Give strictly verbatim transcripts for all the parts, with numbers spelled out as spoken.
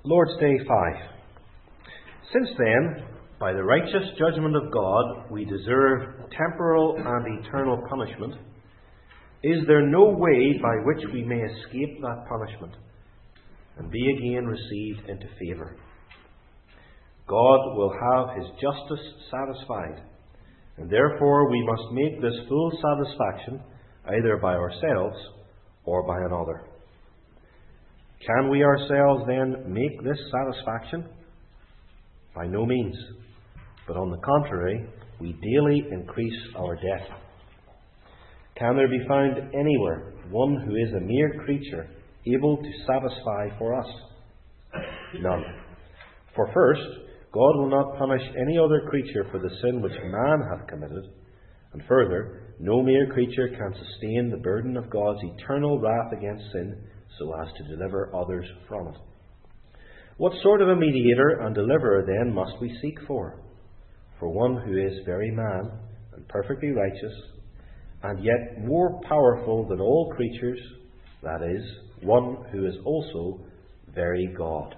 Lord's Day five. Since then, by the righteous judgment of God, we deserve temporal and eternal punishment, is there no way by which we may escape that punishment and be again received into favour? God will have his justice satisfied, and therefore we must make this full satisfaction either by ourselves or by another. Can we ourselves then make this satisfaction? By no means, but on the contrary, we daily increase our debt. Can there be found anywhere one who is a mere creature able to satisfy for us? None. For first, God will not punish any other creature for the sin which man hath committed, and further, no mere creature can sustain the burden of God's eternal wrath against sin so as to deliver others from it. What sort of a mediator and deliverer then must we seek for? For one who is very man and perfectly righteous, and yet more powerful than all creatures, that is, one who is also very God.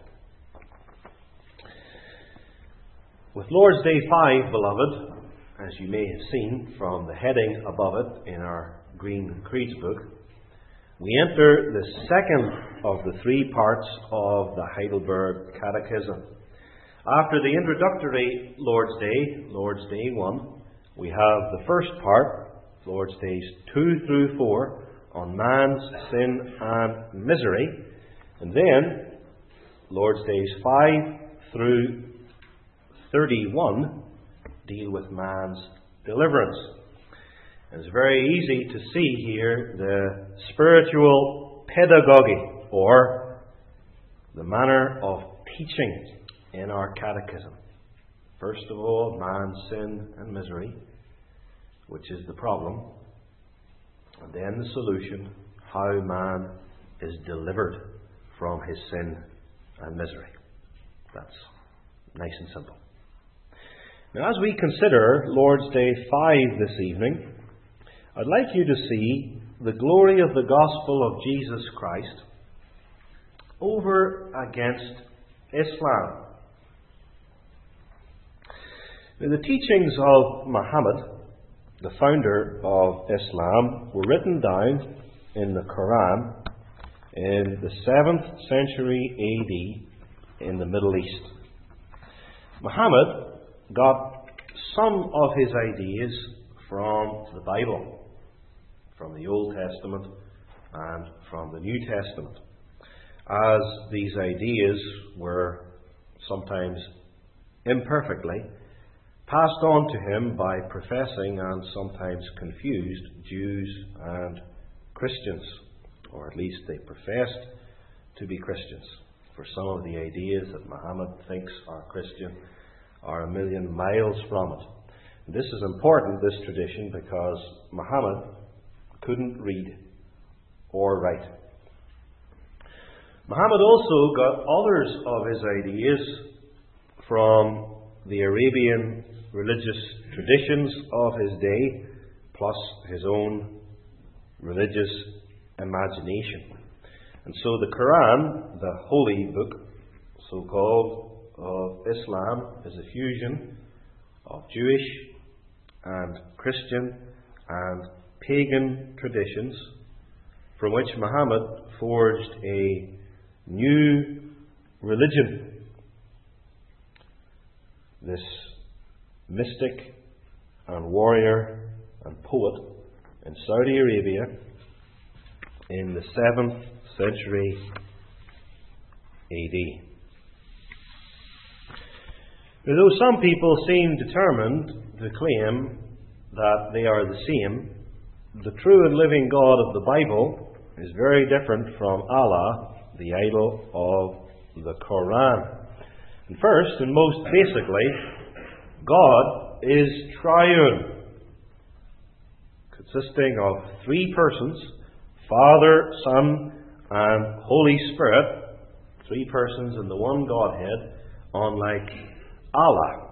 With Lord's Day five, beloved, as you may have seen from the heading above it in our Green Creeds book, we enter the second of the three parts of the Heidelberg Catechism. After the introductory Lord's Day, Lord's Day one, we have the first part, Lord's Days two through four, on man's sin and misery, and then Lord's Days five through thirty-one deal with man's deliverance. It's very easy to see here the spiritual pedagogy, or the manner of teaching in our catechism. First of all, man's sin and misery, which is the problem, and then the solution, how man is delivered from his sin and misery. That's nice and simple. Now, as we consider Lord's Day five this evening, I'd like you to see the glory of the gospel of Jesus Christ over against Islam. Now, the teachings of Muhammad, the founder of Islam, were written down in the Quran in the seventh century A D in the Middle East. Muhammad got some of his ideas from the Bible, from the Old Testament and from the New Testament, as these ideas were sometimes imperfectly passed on to him by professing and sometimes confused Jews and Christians, or at least they professed to be Christians. For some of the ideas that Muhammad thinks are Christian are a million miles from it. This is important, this tradition, because Muhammad couldn't read or write. Muhammad also got others of his ideas from the Arabian religious traditions of his day, plus his own religious imagination. And so the Quran, the holy book, so-called, of Islam, is a fusion of Jewish and Christian and pagan traditions from which Muhammad forged a new religion. This mystic and warrior and poet in Saudi Arabia in the seventh century A D. Though some people seem determined to claim that they are the same, the true and living God of the Bible is very different from Allah, the idol of the Quran. And first and most basically, God is triune, consisting of three persons, Father, Son, and Holy Spirit, three persons in the one Godhead, unlike Allah.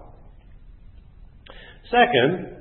Second,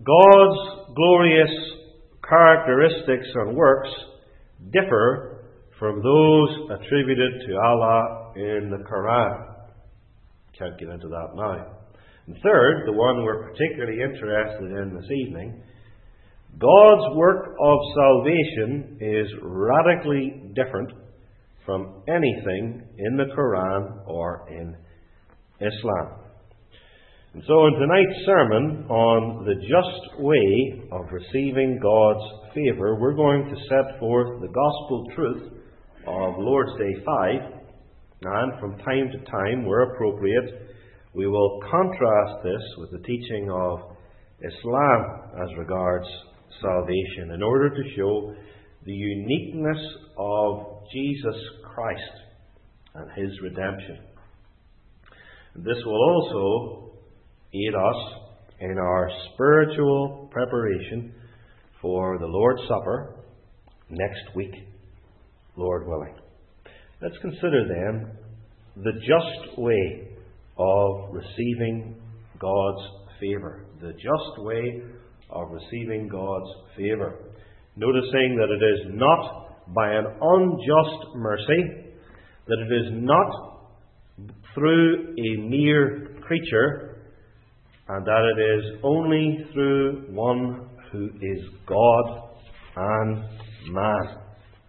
God's glorious characteristics and works differ from those attributed to Allah in the Quran. Can't get into that now. And third, the one we're particularly interested in this evening, God's work of salvation is radically different from anything in the Quran or in Islam. And so in tonight's sermon on the just way of receiving God's favour, we're going to set forth the gospel truth of Lord's Day five, and from time to time, where appropriate, we will contrast this with the teaching of Islam as regards salvation in order to show the uniqueness of Jesus Christ and His redemption. And this will also aid us in our spiritual preparation for the Lord's Supper next week, Lord willing. Let's consider then the just way of receiving God's favour. The just way of receiving God's favour. Noticing that it is not by an unjust mercy, that it is not through a mere creature, and that it is only through one who is God and man.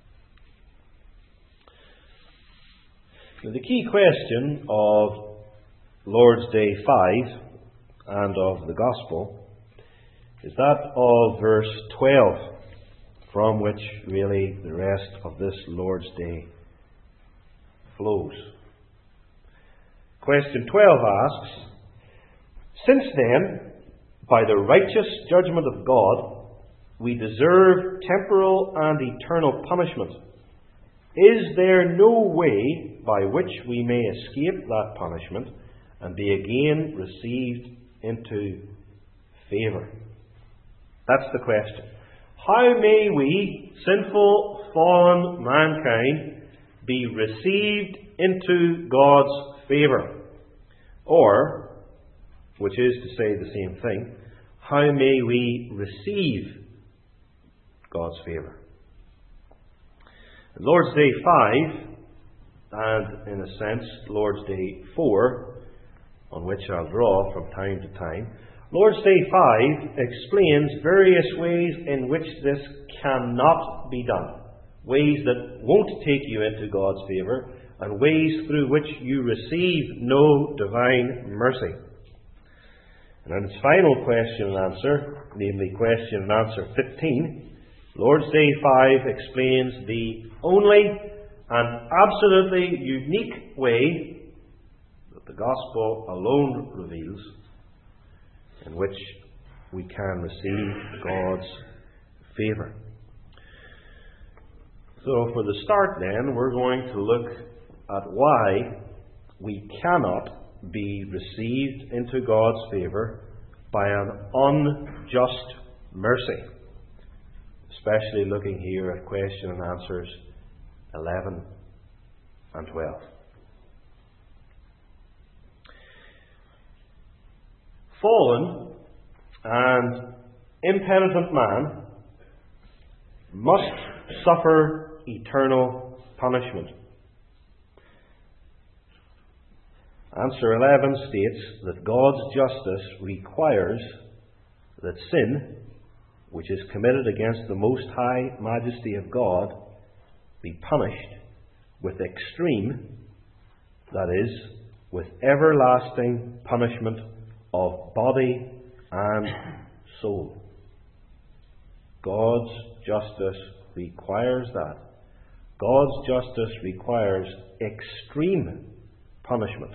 Now, the key question of Lord's Day five and of the Gospel is that of verse twelve, from which really the rest of this Lord's Day flows. Question twelve asks, "Since then, by the righteous judgment of God, we deserve temporal and eternal punishment, is there no way by which we may escape that punishment and be again received into favour?" That's the question. How may we, sinful, fallen mankind, be received into God's favour? Or, which is to say the same thing, how may we receive God's favour? Lord's Day five, and in a sense Lord's Day four, on which I'll draw from time to time, Lord's Day five explains various ways in which this cannot be done. Ways that won't take you into God's favour, and ways through which you receive no divine mercy. And in its final question and answer, namely question and answer fifteen, Lord's Day five explains the only and absolutely unique way that the Gospel alone reveals in which we can receive God's favour. So for the start then, we're going to look at why we cannot be received into God's favour by an unjust mercy. Especially looking here at question and answers eleven and twelve. Fallen and impenitent man must suffer eternal punishment. Answer eleven states that God's justice requires that sin, which is committed against the Most High Majesty of God, be punished with extreme, that is, with everlasting punishment of body and soul. God's justice requires that. God's justice requires extreme punishment.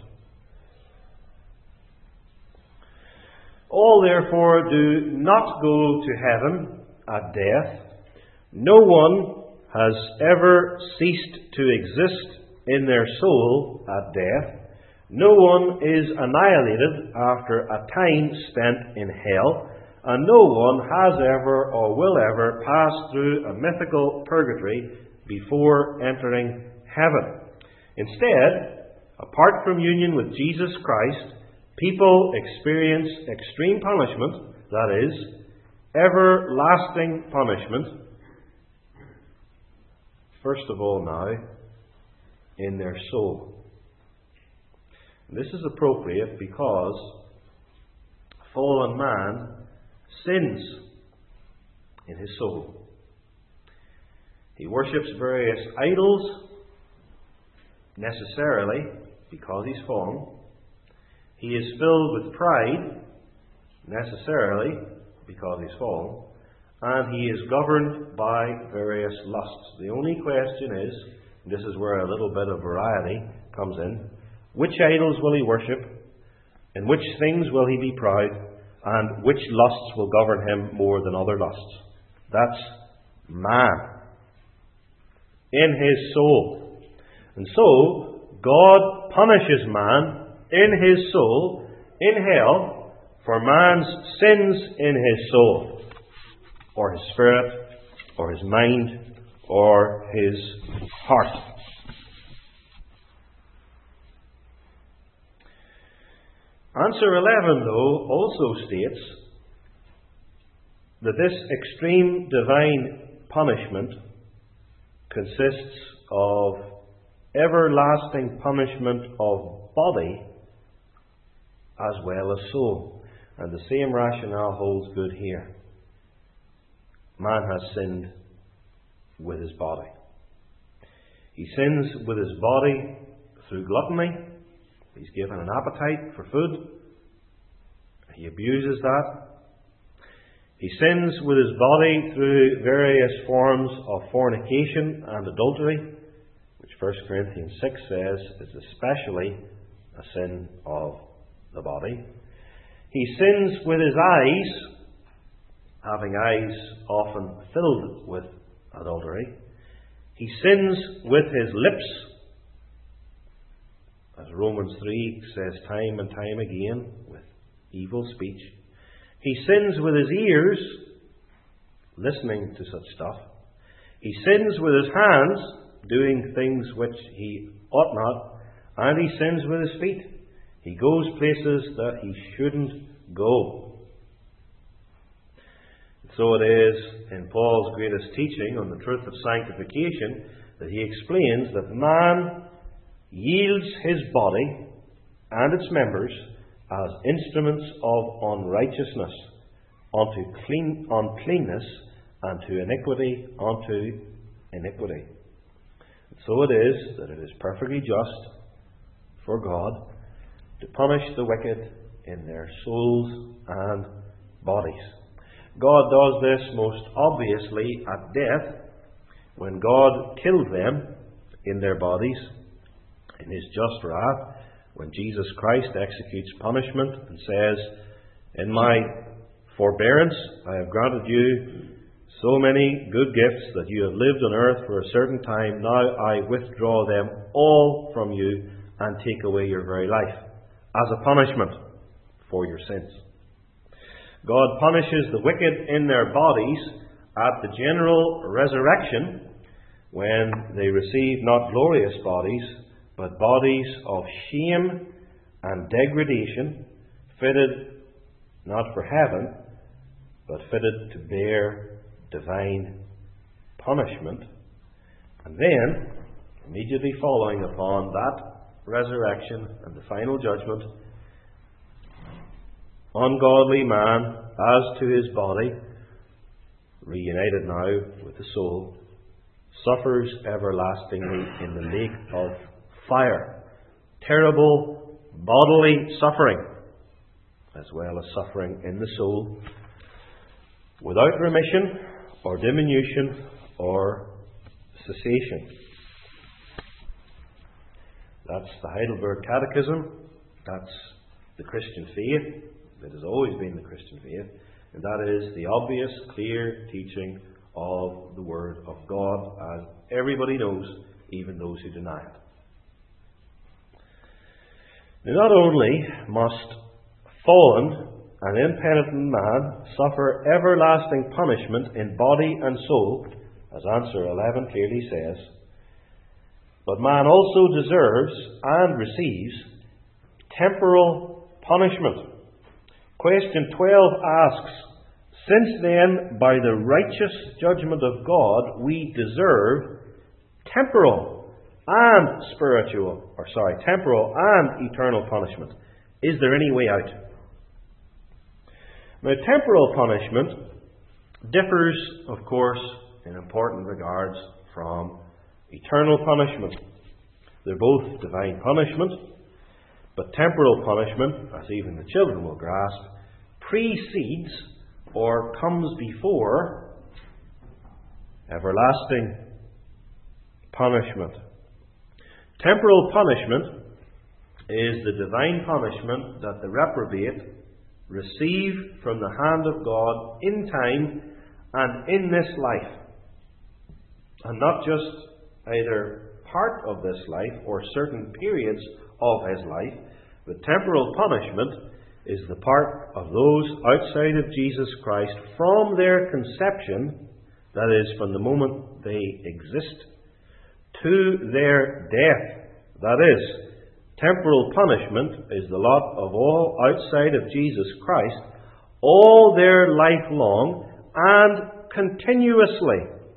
All therefore do not go to heaven at death. No one has ever ceased to exist in their soul at death. No one is annihilated after a time spent in hell, and no one has ever or will ever pass through a mythical purgatory before entering heaven. Instead, apart from union with Jesus Christ, people experience extreme punishment, that is, everlasting punishment, first of all now, in their soul. And this is appropriate because fallen man sins in his soul. He worships various idols, necessarily, because he's fallen. He is filled with pride, necessarily, because he's fallen. And he is governed by various lusts. The only question is, and this is where a little bit of variety comes in, which idols will he worship? In which things will he be proud? And which lusts will govern him more than other lusts? That's man. In his soul. And so, God punishes man in his soul, in hell, for man's sins in his soul, or his spirit, or his mind, or his heart. Answer eleven, though, also states that this extreme divine punishment consists of everlasting punishment of body as well as soul. And the same rationale holds good here. Man has sinned with his body. He sins with his body through gluttony. He's given an appetite for food. He abuses that. He sins with his body through various forms of fornication and adultery, which First Corinthians six says is especially a sin of the body. He sins with his eyes, having eyes often filled with adultery. He sins with his lips, as Romans three says time and time again, with evil speech. He sins with his ears, listening to such stuff. He sins with his hands, doing things which he ought not. And he sins with his feet. He goes places that he shouldn't go. So it is in Paul's greatest teaching on the truth of sanctification that he explains that man yields his body and its members as instruments of unrighteousness unto clean, uncleanness, and to iniquity unto iniquity. So it is that it is perfectly just for God to punish the wicked in their souls and bodies. God does this most obviously at death, when God killed them in their bodies in his just wrath, when Jesus Christ executes punishment and says, "In my forbearance I have granted you so many good gifts that you have lived on earth for a certain time. Now I withdraw them all from you and take away your very life as a punishment for your sins." God punishes the wicked in their bodies at the general resurrection, when they receive not glorious bodies, but bodies of shame and degradation, fitted not for heaven, but fitted to bear divine punishment. And then, immediately following upon that resurrection and the final judgment, ungodly man, as to his body, reunited now with the soul, suffers everlastingly in the lake of fire. Terrible bodily suffering, as well as suffering in the soul, without remission or diminution or cessation. That's the Heidelberg Catechism. That's the Christian faith. That has always been the Christian faith. And that is the obvious, clear teaching of the Word of God, as everybody knows, even those who deny it. Now, not only must fallen and impenitent man suffer everlasting punishment in body and soul, as answer eleven clearly says, but man also deserves and receives temporal punishment. Question twelve asks, "Since then, by the righteous judgment of God, we deserve temporal and spiritual, or sorry, temporal and eternal punishment. Is there any way out? Now, temporal punishment differs, of course, in important regards from eternal punishment. They're both divine punishment, but temporal punishment, as even the children will grasp, precedes or comes before everlasting punishment. Temporal punishment is the divine punishment that the reprobate receive from the hand of God in time and in this life, and not just either part of this life or certain periods of his life, but temporal punishment is the part of those outside of Jesus Christ from their conception, that is, from the moment they exist, to their death. That is, temporal punishment is the lot of all outside of Jesus Christ all their life long and continuously.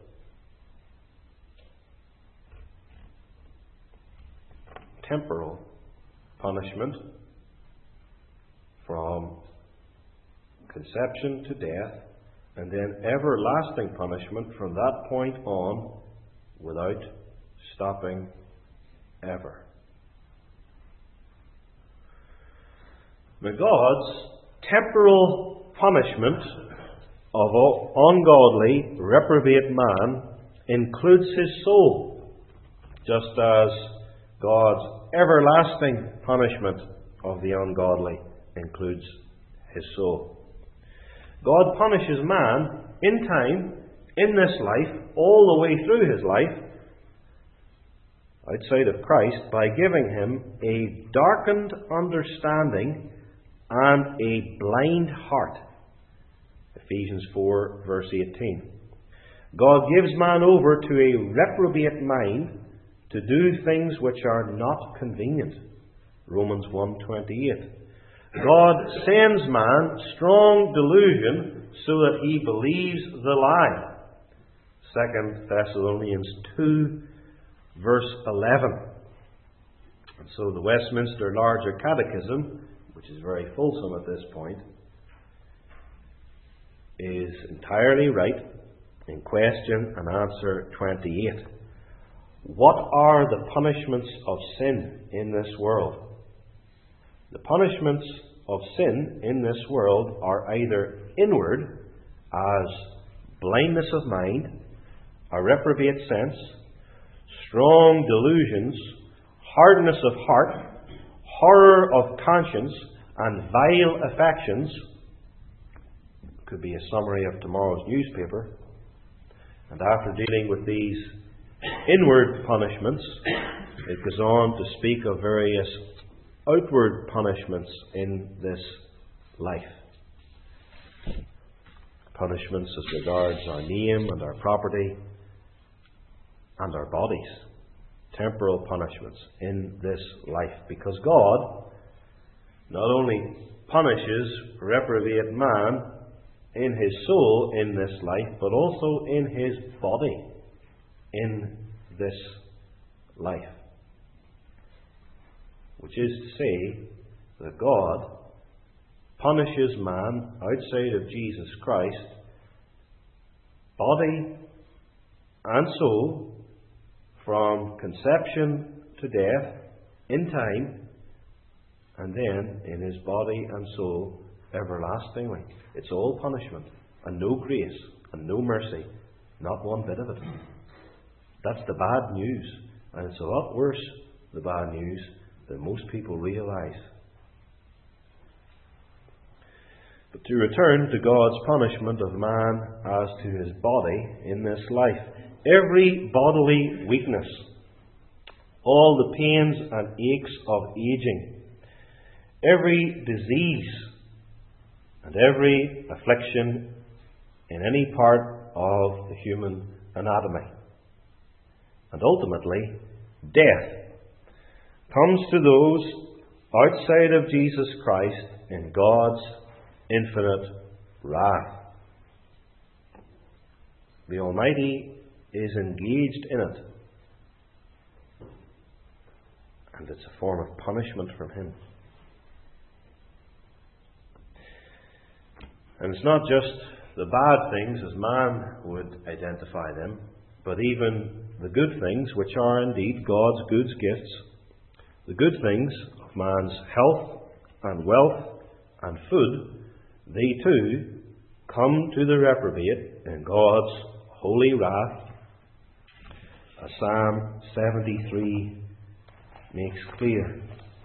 Temporal punishment from conception to death, and then everlasting punishment from that point on without stopping ever. Now, God's temporal punishment of ungodly, reprobate man includes his soul, just as God's everlasting punishment of the ungodly includes his soul. God punishes man in time, in this life, all the way through his life, outside of Christ, by giving him a darkened understanding and a blind heart. Ephesians four, verse eighteen. God gives man over to a reprobate mind to do things which are not convenient. Romans one twenty-eight. God sends man strong delusion so that he believes the lie. Second Thessalonians two, verse eleven. And so the Westminster Larger Catechism, which is very fulsome at this point, is entirely right in question and answer twenty-eight. What are the punishments of sin in this world? The punishments of sin in this world are either inward, as blindness of mind, a reprobate sense, strong delusions, hardness of heart, horror of conscience, and vile affections. Could be a summary of tomorrow's newspaper. And after dealing with these inward punishments, it goes on to speak of various outward punishments in this life. Punishments as regards our name and our property and our bodies. Temporal punishments in this life. Because God not only punishes reprobate man in his soul in this life, but also in his body in this life. Which is to say that God punishes man outside of Jesus Christ, body and soul, from conception to death in time, and then in his body and soul everlastingly. It's all punishment, and no grace, and no mercy, not one bit of it. That's the bad news, and it's a lot worse, the bad news, than most people realize. But to return to God's punishment of man as to his body in this life, every bodily weakness, all the pains and aches of aging, every disease and every affliction in any part of the human anatomy, and ultimately death, comes to those outside of Jesus Christ in God's infinite wrath. The Almighty is engaged in it and it's a form of punishment from Him. And it's not just the bad things as man would identify them, but even the good things, which are indeed God's good gifts, the good things of man's health and wealth and food, they too come to the reprobate in God's holy wrath, as Psalm seventy-three makes clear.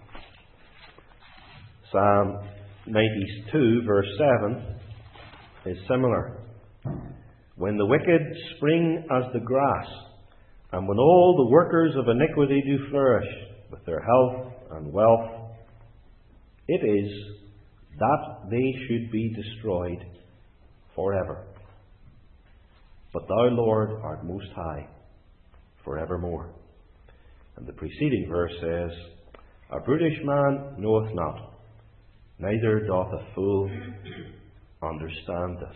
Psalm ninety-two, verse seven, is similar. When the wicked spring as the grass, and when all the workers of iniquity do flourish with their health and wealth, it is that they should be destroyed forever. But thou, Lord, art most high forevermore. And the preceding verse says, A brutish man knoweth not, neither doth a fool understand this.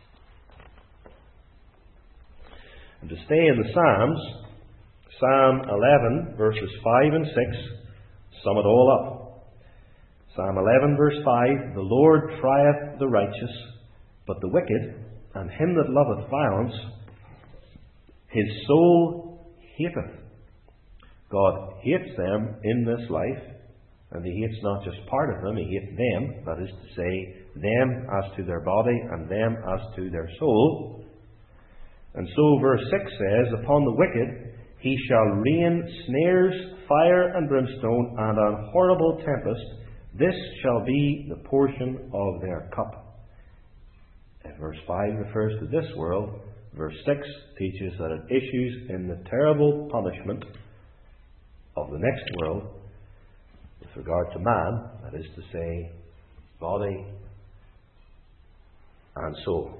And to stay in the Psalms, Psalm eleven, verses five and six, sum it all up. Psalm eleven, verse five, The Lord trieth the righteous, but the wicked, and him that loveth violence, his soul hateth. God hates them in this life, and He hates not just part of them, He hates them, that is to say, them as to their body and them as to their soul. And so verse six says, Upon the wicked He shall rain snares, fire and brimstone, and an horrible tempest. This shall be the portion of their cup. If verse five refers to this world, verse six teaches that it issues in the terrible punishment of the next world with regard to man, that is to say, body and soul.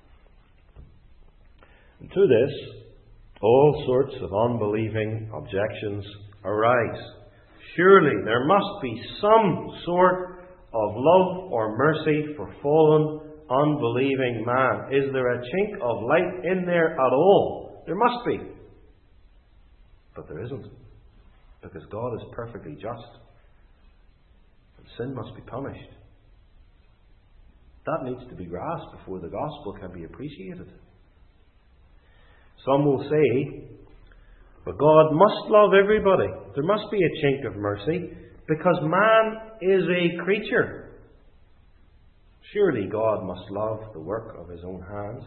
And to this, all sorts of unbelieving objections arise. Surely there must be some sort of love or mercy for fallen, unbelieving man. Is there a chink of light in there at all? There must be. But there isn't. Because God is perfectly just. And sin must be punished. That needs to be grasped before the gospel can be appreciated. Some will say, but God must love everybody. There must be a chink of mercy because man is a creature. Surely God must love the work of His own hands.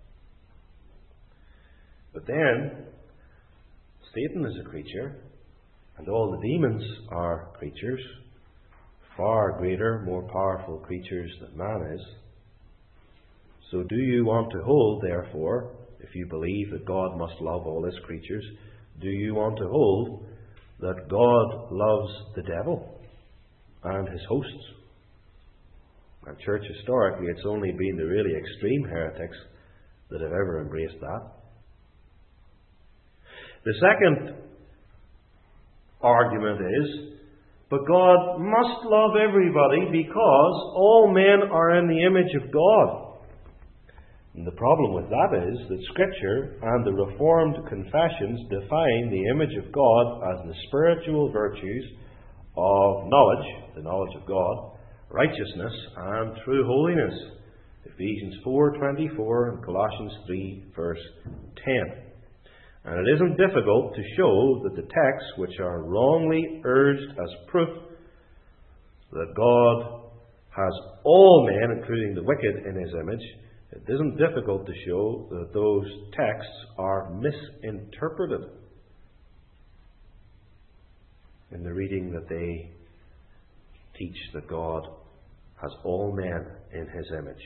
But then, Satan is a creature, and all the demons are creatures, far greater, more powerful creatures than man is. So do you want to hold, therefore, if you believe that God must love all His creatures, do you want to hold that God loves the devil and his hosts? And church historically, it's only been the really extreme heretics that have ever embraced that. The second argument is, but God must love everybody because all men are in the image of God. And the problem with that is that Scripture and the Reformed confessions define the image of God as the spiritual virtues of knowledge, the knowledge of God, righteousness and true holiness. Ephesians four twenty-four and Colossians three verse ten. And it isn't difficult to show that the texts which are wrongly urged as proof that God has all men, including the wicked, in His image, it isn't difficult to show that those texts are misinterpreted in the reading that they teach that God has all men in His image.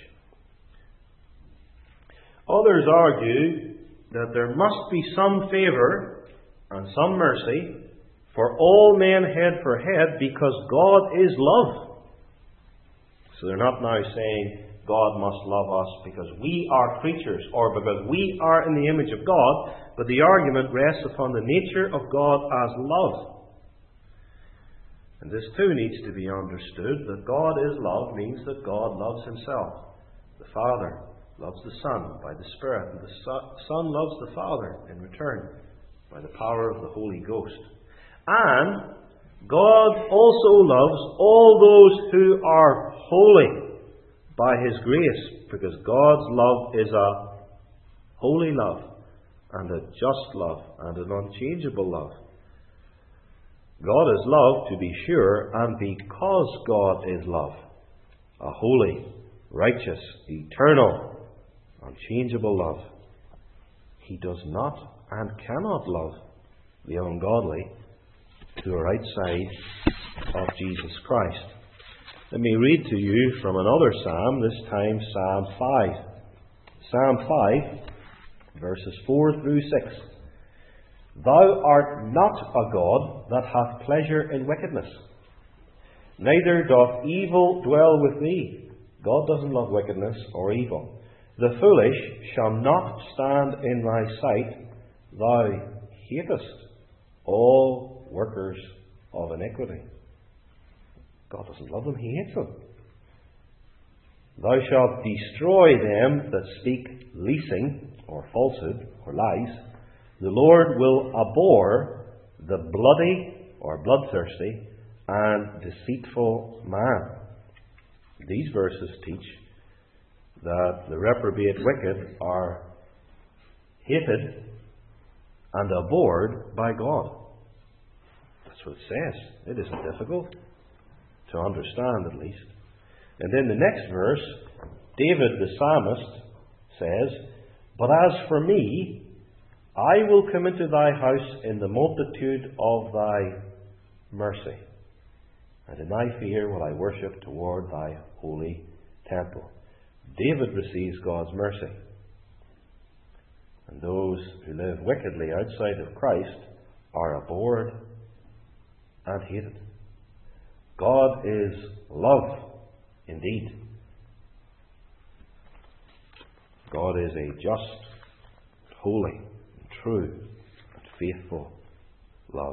Others argue that there must be some favour and some mercy for all men head for head because God is love. So they're not now saying God must love us because we are creatures or because we are in the image of God, but the argument rests upon the nature of God as love. And this too needs to be understood, that God is love means that God loves Himself. The Father loves the Son by the Spirit, and the Son loves the Father in return by the power of the Holy Ghost. And God also loves all those who are holy by His grace, because God's love is a holy love, and a just love, and an unchangeable love. God is love, to be sure, and because God is love, a holy, righteous, eternal, unchangeable love, He does not and cannot love the ungodly who are outside of Jesus Christ. Let me read to you from another psalm, this time Psalm five. Psalm five, verses four through six. Thou art not a God that hath pleasure in wickedness, neither doth evil dwell with thee. God doesn't love wickedness or evil. The foolish shall not stand in thy sight. Thou hatest all workers of iniquity. God doesn't love them, He hates them. Thou shalt destroy them that speak leasing, or falsehood, or lies. The Lord will abhor the bloody, or bloodthirsty, and deceitful man. These verses teach that the reprobate wicked are hated and abhorred by God. That's what it says. It isn't difficult to understand, at least. And in the next verse, David the psalmist says, But as for me, I will come into thy house in the multitude of thy mercy, and in thy fear will I worship toward thy holy temple. David receives God's mercy. And those who live wickedly outside of Christ are abhorred and hated. God is love indeed. God is a just, holy, true, and faithful love.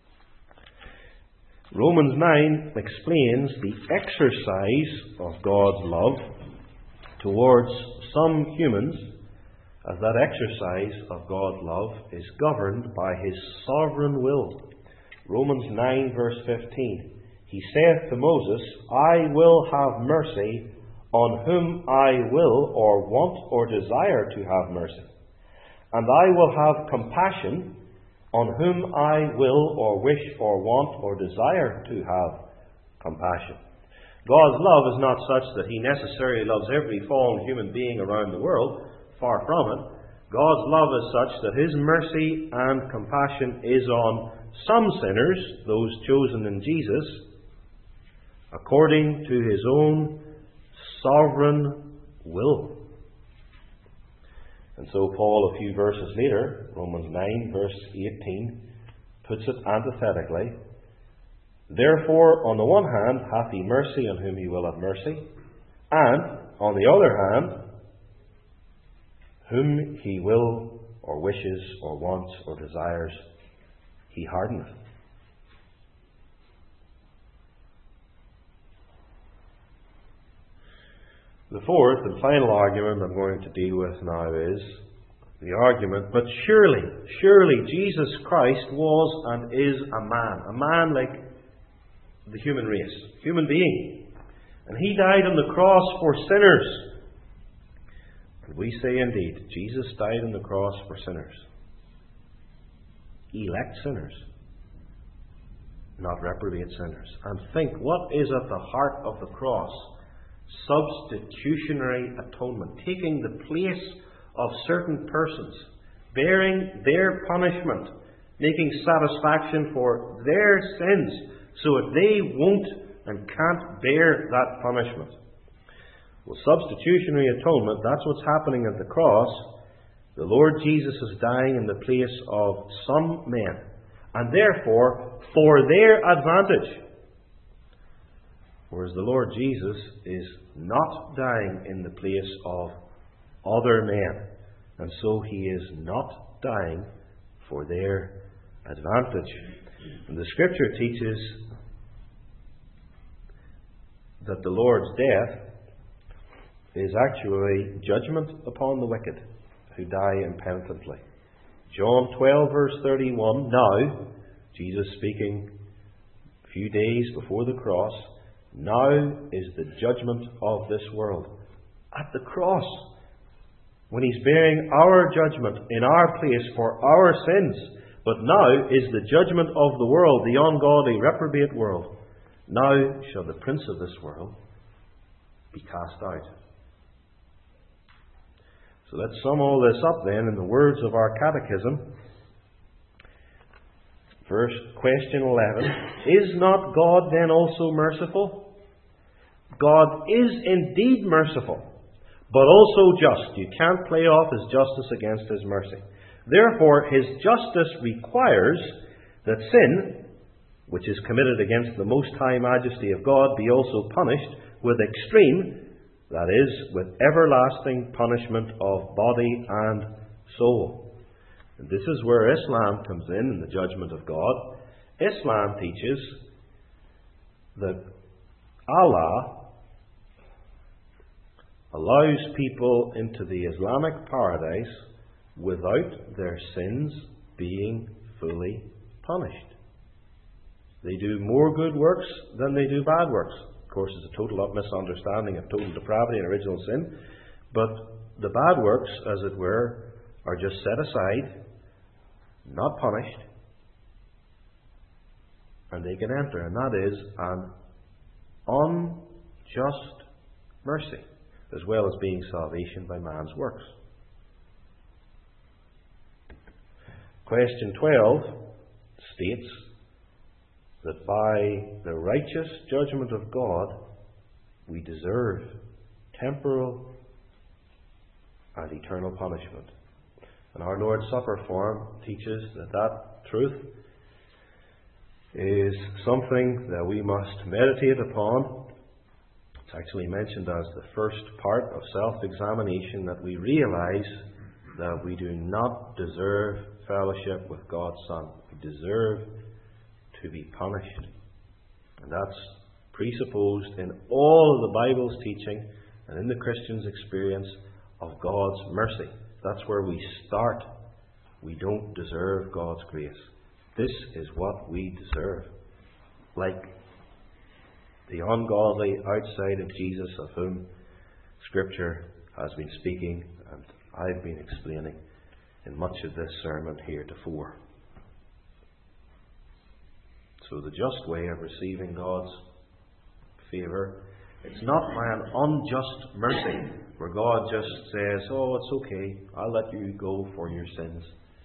Romans nine explains the exercise of God's love towards some humans, as that exercise of God's love is governed by His sovereign will. Romans nine verse fifteen. He saith to Moses, I will have mercy on whom I will or want or desire to have mercy, and I will have compassion on whom I will or wish or want or desire to have compassion. God's love is not such that He necessarily loves every fallen human being around the world. Far from it. God's love is such that His mercy and compassion is on some sinners, those chosen in Jesus, according to His own sovereign will. And so Paul, a few verses later, Romans nine, verse eighteen, puts it antithetically. Therefore, on the one hand, hath He mercy on whom He will have mercy, and, on the other hand, whom He will, or wishes, or wants, or desires, He hardeneth. The fourth and final argument I'm going to deal with now is the argument, but surely, surely Jesus Christ was and is a man, a man like the human race, human being. And He died on the cross for sinners. And we say indeed, Jesus died on the cross for sinners. Elect sinners, not reprobate sinners. And think, what is at the heart of the cross? Substitutionary atonement, taking the place of certain persons, bearing their punishment, making satisfaction for their sins, so that they won't and can't bear that punishment. Well, substitutionary atonement, that's what's happening at the cross. The Lord Jesus is dying in the place of some men, and therefore for their advantage. Whereas the Lord Jesus is not dying in the place of other men, and so He is not dying for their advantage. And the Scripture teaches that the Lord's death is actually judgment upon the wicked who die impenitently. John twelve verse thirty-one, now, Jesus speaking a few days before the cross, now is the judgment of this world. At the cross, when He's bearing our judgment in our place for our sins, but now is the judgment of the world, the ungodly, reprobate world. Now shall the prince of this world be cast out. So let's sum all this up then in the words of our catechism. First, question eleven. Is not God then also merciful? God is indeed merciful, but also just. You can't play off His justice against His mercy. Therefore, His justice requires that sin, which is committed against the most high majesty of God, be also punished with extreme, that is, with everlasting punishment of body and soul. And this is where Islam comes in, in the judgment of God. Islam teaches that Allah allows people into the Islamic paradise without their sins being fully punished. They do more good works than they do bad works. Of course, it's a total misunderstanding of total depravity and original sin. But the bad works, as it were, are just set aside, not punished, and they can enter. And that is an unjust mercy, as well as being salvation by man's works. Question twelve states that by the righteous judgment of God, we deserve temporal and eternal punishment. And our Lord's Supper form teaches that that truth is something that we must meditate upon. It's actually mentioned as the first part of self-examination, that we realize that we do not deserve fellowship with God's Son. We deserve to be punished. And that's presupposed in all of the Bible's teaching and in the Christian's experience of God's mercy. That's where we start. We don't deserve God's grace. This is what we deserve. Like the ungodly outside of Jesus, of whom Scripture has been speaking and I've been explaining in much of this sermon heretofore. So the just way of receiving God's favour, it's not by an unjust mercy, where God just says, oh, it's okay, I'll let you go for your sins.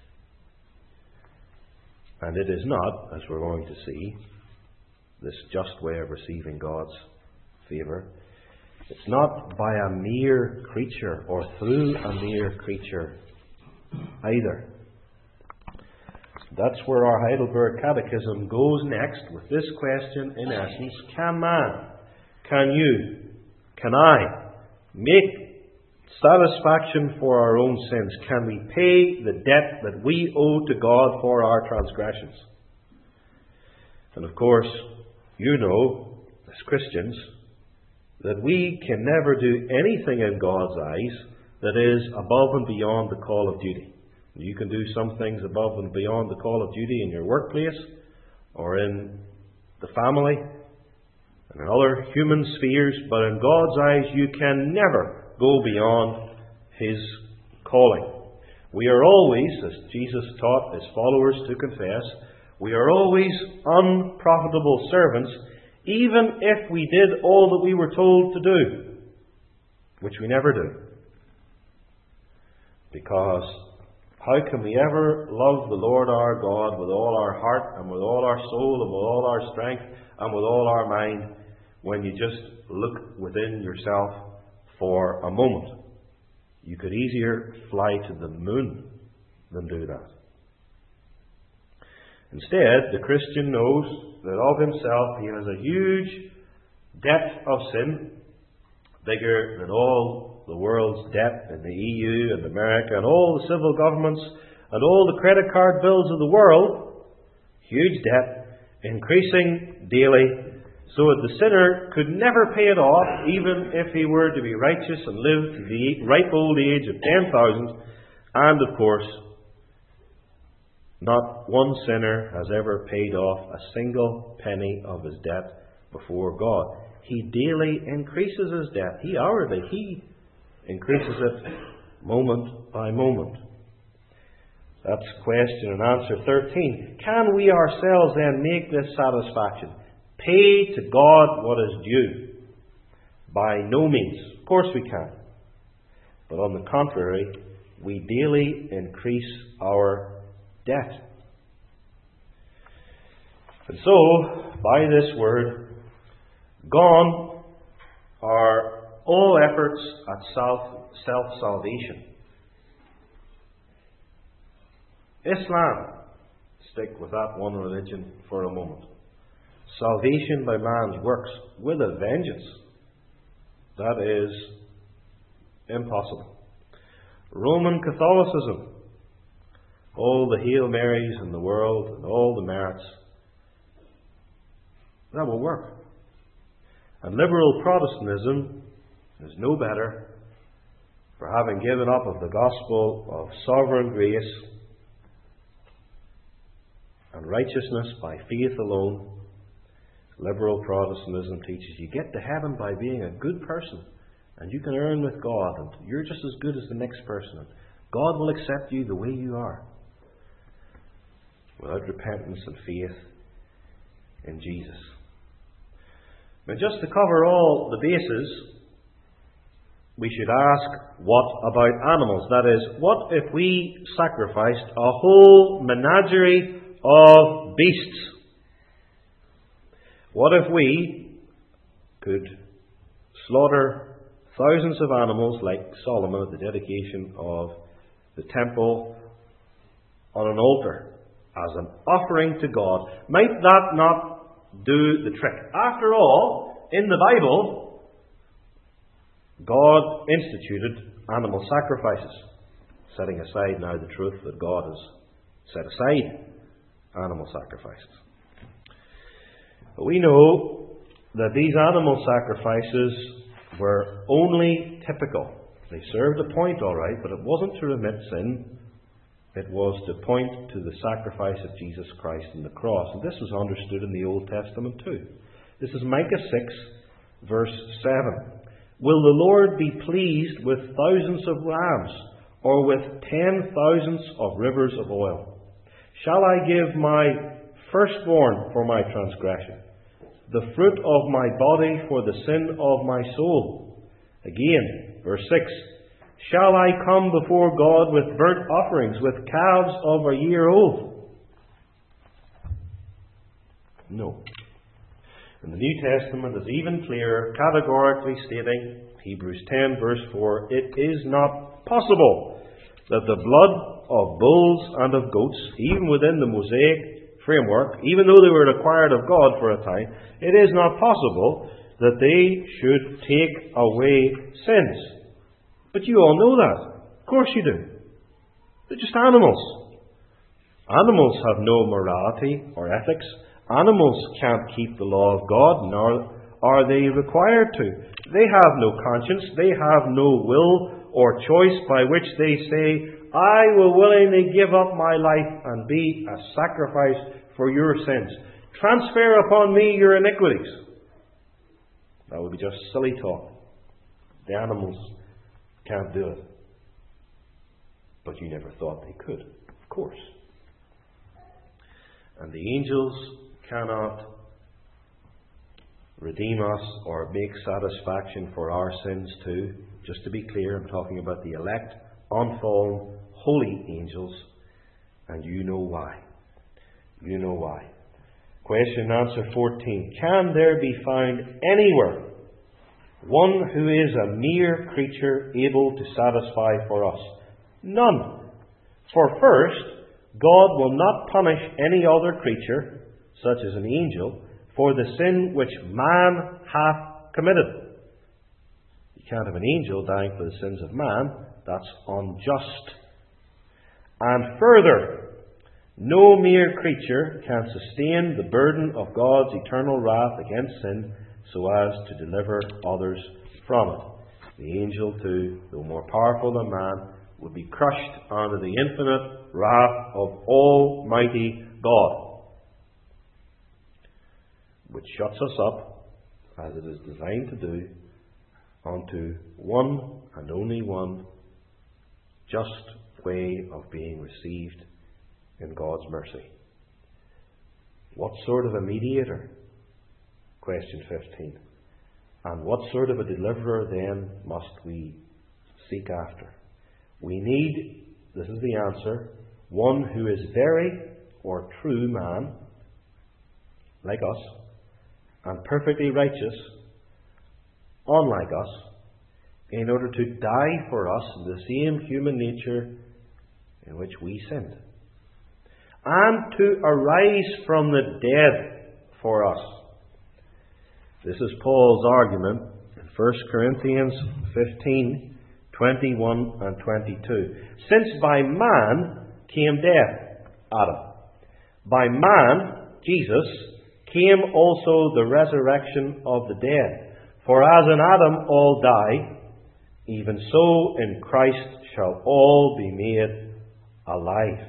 And it is not, as we're going to see, this just way of receiving God's favour. It's not by a mere creature or through a mere creature either. That's where our Heidelberg Catechism goes next with this question, in essence: can man, can you, can I make satisfaction for our own sins? Can we pay the debt that we owe to God for our transgressions? And of course, you know, as Christians, that we can never do anything in God's eyes that is above and beyond the call of duty. You can do some things above and beyond the call of duty in your workplace or in the family and in other human spheres, but in God's eyes you can never go beyond His calling. We are always, as Jesus taught His followers to confess, we are always unprofitable servants, even if we did all that we were told to do, which we never do. Because how can we ever love the Lord our God with all our heart and with all our soul and with all our strength and with all our mind when you just look within yourself for a moment? You could easier fly to the moon than do that. Instead, the Christian knows that of himself he has a huge debt of sin, bigger than all the world's debt in the E U and America and all the civil governments and all the credit card bills of the world. Huge debt, increasing daily, so that the sinner could never pay it off, even if he were to be righteous and live to the ripe old age of ten thousand, and of course, Not one sinner has ever paid off a single penny of his debt before God. He daily increases his debt. He hourly, he increases it moment by moment. That's question and answer thirteen. Can we ourselves then make this satisfaction? Pay to God what is due? By no means. Of course we can. But on the contrary, we daily increase our debt. And so, by this word, gone are all efforts at self, self-salvation. Islam, stick with that one religion for a moment. Salvation by man's works with a vengeance. That is impossible. Roman Catholicism, all the Hail Marys in the world and all the merits, that will work. And liberal Protestantism is no better for having given up of the gospel of sovereign grace and righteousness by faith alone. Liberal Protestantism teaches you get to heaven by being a good person, and you can earn with God, and you're just as good as the next person. And God will accept you the way you are, without repentance and faith in Jesus. But just to cover all the bases, we should ask, what about animals? That is, what if we sacrificed a whole menagerie of beasts? What if we could slaughter thousands of animals like Solomon at the dedication of the temple on an altar as an offering to God? Might that not do the trick? After all, in the Bible, God instituted animal sacrifices, setting aside now the truth that God has set aside animal sacrifices. But we know that these animal sacrifices were only typical. They served a point, all right, but it wasn't to remit sin. It was to point to the sacrifice of Jesus Christ on the cross. And this was understood in the Old Testament too. This is Micah six, verse seven. Will the Lord be pleased with thousands of rams, or with ten thousands of rivers of oil? Shall I give my firstborn for my transgression, the fruit of my body for the sin of my soul? Again, verse six. Shall I come before God with burnt offerings, with calves of a year old? No. And the New Testament is even clearer, categorically stating, Hebrews ten, verse four, it is not possible that the blood of bulls and of goats, even within the Mosaic framework, even though they were required of God for a time, it is not possible that they should take away sins. But you all know that. Of course you do. They're just animals. Animals have no morality or ethics. Animals can't keep the law of God, nor are they required to. They have no conscience. They have no will or choice by which they say, I will willingly give up my life and be a sacrifice for your sins. Transfer upon me your iniquities. That would be just silly talk. The animals can't do it. But you never thought they could. Of course. And the angels cannot redeem us or make satisfaction for our sins too. Just to be clear, I'm talking about the elect, unfallen, holy angels. And you know why. You know why. Question and answer fourteen. Can there be found anywhere one who is a mere creature able to satisfy for us? None. For first, God will not punish any other creature, such as an angel, for the sin which man hath committed. You can't have an angel dying for the sins of man. That's unjust. And further, no mere creature can sustain the burden of God's eternal wrath against sin so as to deliver others from it. The angel too, though more powerful than man, would be crushed under the infinite wrath of Almighty God, which shuts us up, as it is designed to do, onto one and only one just way of being received in God's mercy. What sort of a mediator? Question fifteen. And what sort of a deliverer then must we seek after? We need, this is the answer, one who is very or true man, like us, and perfectly righteous, unlike us, in order to die for us in the same human nature in which we sinned, and to arise from the dead for us. This is Paul's argument in First Corinthians fifteen, twenty-one and twenty-two. Since by man came death, Adam, by man, Jesus, came also the resurrection of the dead. For as in Adam all die, even so in Christ shall all be made alive.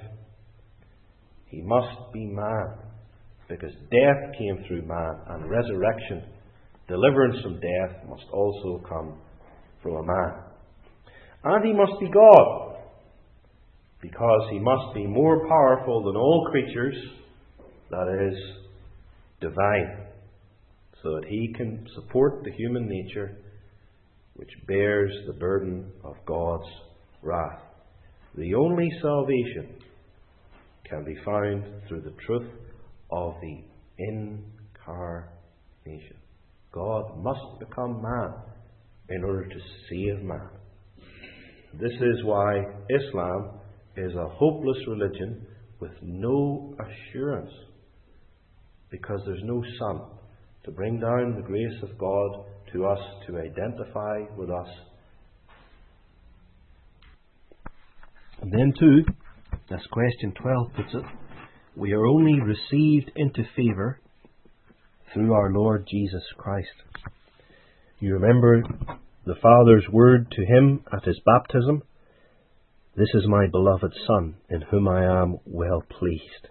He must be man, because death came through man, and resurrection, deliverance from death, must also come from a man. And he must be God, because he must be more powerful than all creatures, that is, divine, so that he can support the human nature which bears the burden of God's wrath. The only salvation can be found through the truth of the incarnation. God must become man in order to save man. This is why Islam is a hopeless religion with no assurance, because there's no Son to bring down the grace of God to us, to identify with us. And then too, as question twelve puts it, we are only received into favour through our Lord Jesus Christ. You remember the Father's word to him at his baptism, "This is my beloved Son, in whom I am well pleased."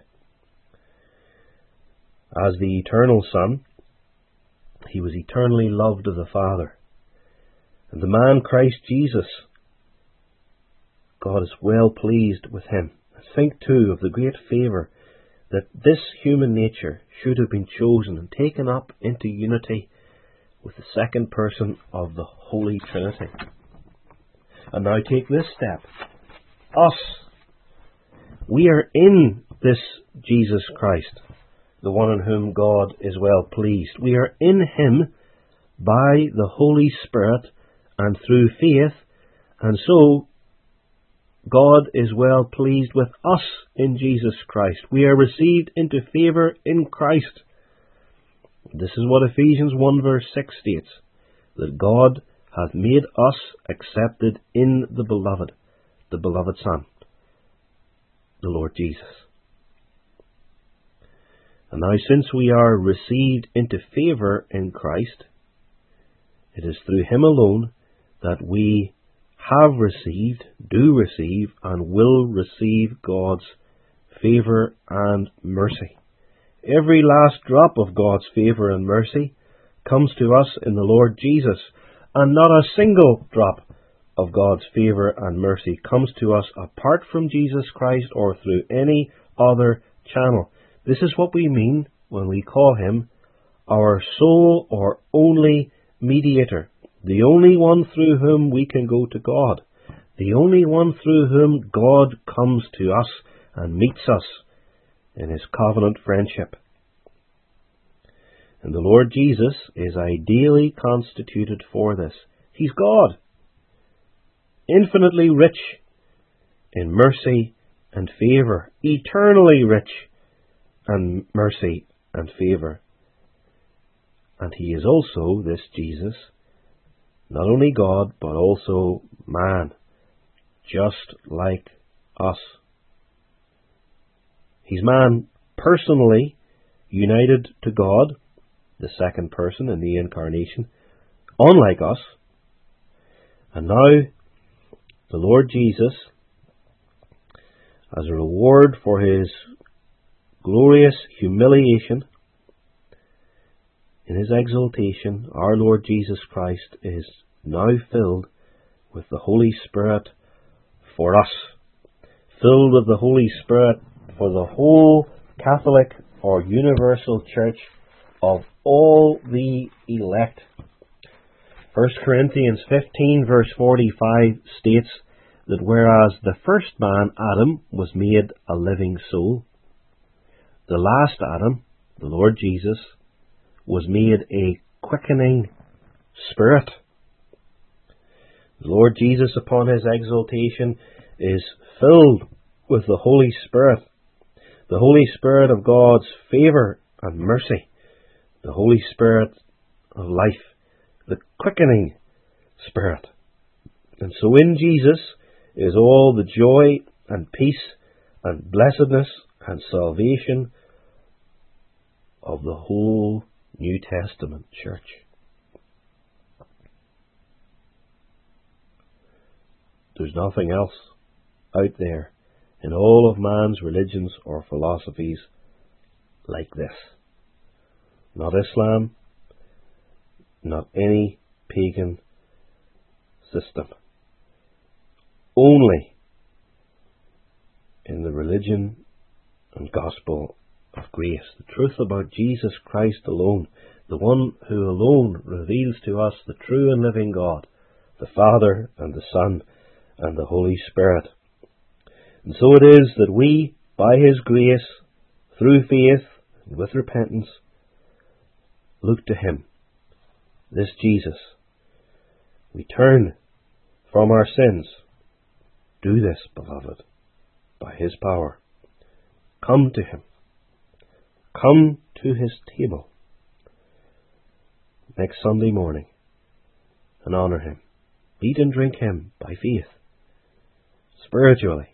As the eternal Son, he was eternally loved of the Father. And the man Christ Jesus, God is well pleased with him. Think too of the great favour that this human nature should have been chosen and taken up into unity with the second person of the Holy Trinity. And now take this step. Us. We are in this Jesus Christ, the one in whom God is well pleased. We are in him by the Holy Spirit and through faith, and so God is well pleased with us in Jesus Christ. We are received into favour in Christ. This is what Ephesians one verse six states, that God hath made us accepted in the beloved, the beloved Son, the Lord Jesus. And now, since we are received into favour in Christ, it is through him alone that we have received, do receive, and will receive God's favour and mercy. Every last drop of God's favour and mercy comes to us in the Lord Jesus, and not a single drop of God's favour and mercy comes to us apart from Jesus Christ or through any other channel. This is what we mean when we call him our sole or only mediator, the only one through whom we can go to God, the only one through whom God comes to us and meets us in his covenant friendship. And the Lord Jesus is ideally constituted for this. He's God, infinitely rich in mercy and favour, eternally rich and mercy and favour. And he is also, this Jesus, not only God, but also man, just like us. He's man personally united to God, the second person in the incarnation, unlike us. And now, The Lord Jesus, as a reward for his glorious humiliation, in his exaltation, our Lord Jesus Christ is now filled with the Holy Spirit for us. Filled with the Holy Spirit for the whole Catholic or universal church of all the elect. First Corinthians fifteen verse forty-five states that whereas the first man, Adam, was made a living soul, the last Adam, the Lord Jesus, was made a quickening spirit. The Lord Jesus, upon his exaltation, is filled with the Holy Spirit, the Holy Spirit of God's favour and mercy, the Holy Spirit of life, the quickening Spirit. And so in Jesus is all the joy and peace and blessedness and salvation of the whole New Testament church. There's nothing else out there in all of man's religions or philosophies like this. Not Islam, not any pagan system. Only in the religion and gospel of grace. The truth about Jesus Christ alone, the one who alone reveals to us the true and living God, the Father and the Son and the Holy Spirit. And so it is that we, by his grace, through faith and with repentance, look to him, this Jesus. We turn from our sins. Do this, beloved, by his power. Come to him. Come to his table next Sunday morning and honour him. Eat and drink him by faith, spiritually.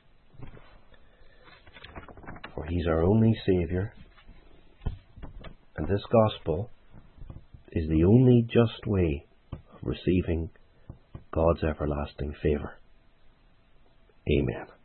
For he's our only Saviour, and this gospel is the only just way of receiving God's everlasting favour. Amen.